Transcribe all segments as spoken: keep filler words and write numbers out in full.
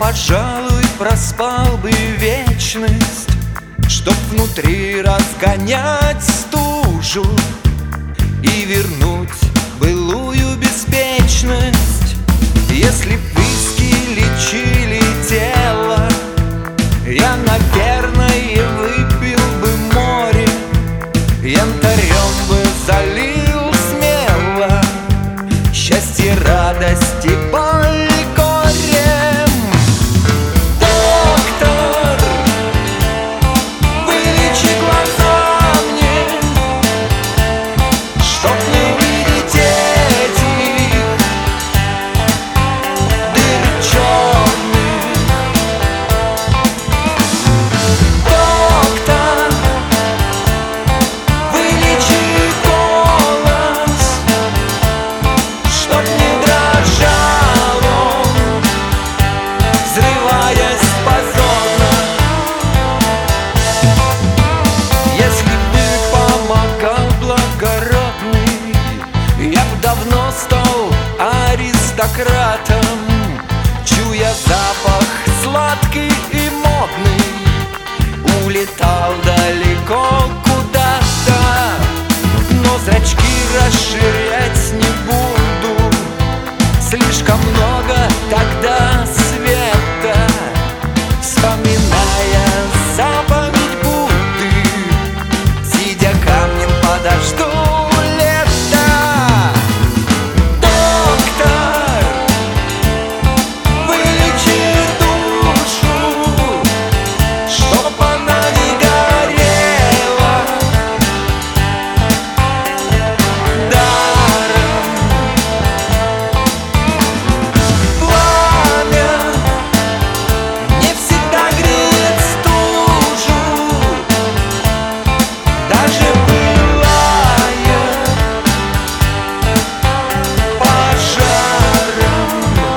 пожалуй, проспал бы вечность, чтоб внутри разгонять стужу и вернуть былую беспечность. Если б виски лечили тело, я, наверное, выпил бы море, янтарем бы залил смело счастье, радость и боль горем. Доктор, вылечи глаза мне, чтоб не видеть этих дыр черных. Доктор, вылечи голос, чтоб не дрожал он, взрываясь позорно. Если бы помогал благородный, я б давно стал аристократом, чуя запах сладкий и модный, улетал далеко куда-то. Но зрачки расширять не буду, слишком много тогда света, вспоминая заповедь Будды, сидя камнем подожду лета. Доктор, вылечи душу, чтоб она не горела даром. Пламя не всегда греет стужу, даже пылая пожаром.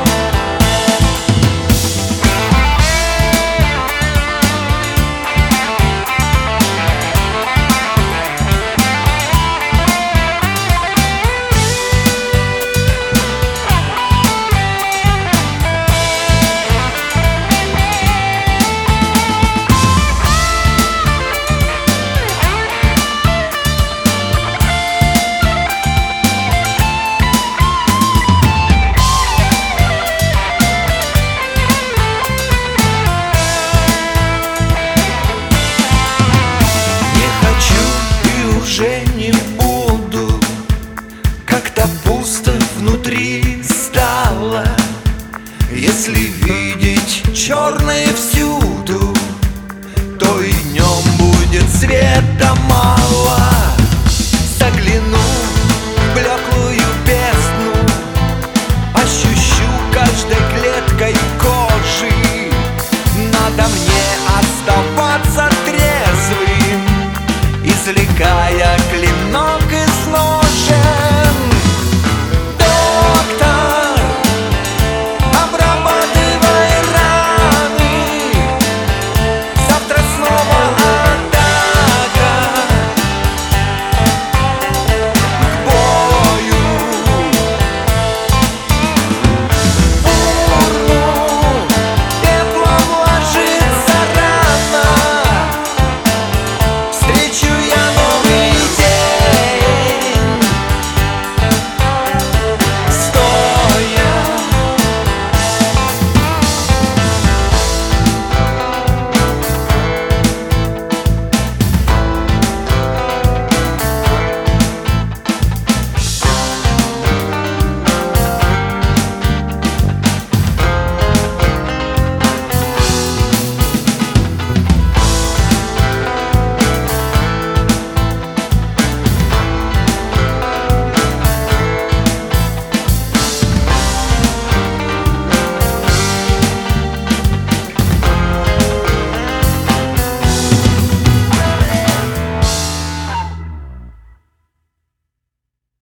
Не хочу и уже не буду, как-то пусто внутри стало. Если видеть черное всюду, то и днем будет света мало. Загляну в блеклую бездну, ощущу каждой клеткой кожи, надо мне оставаться трезвым, извлекая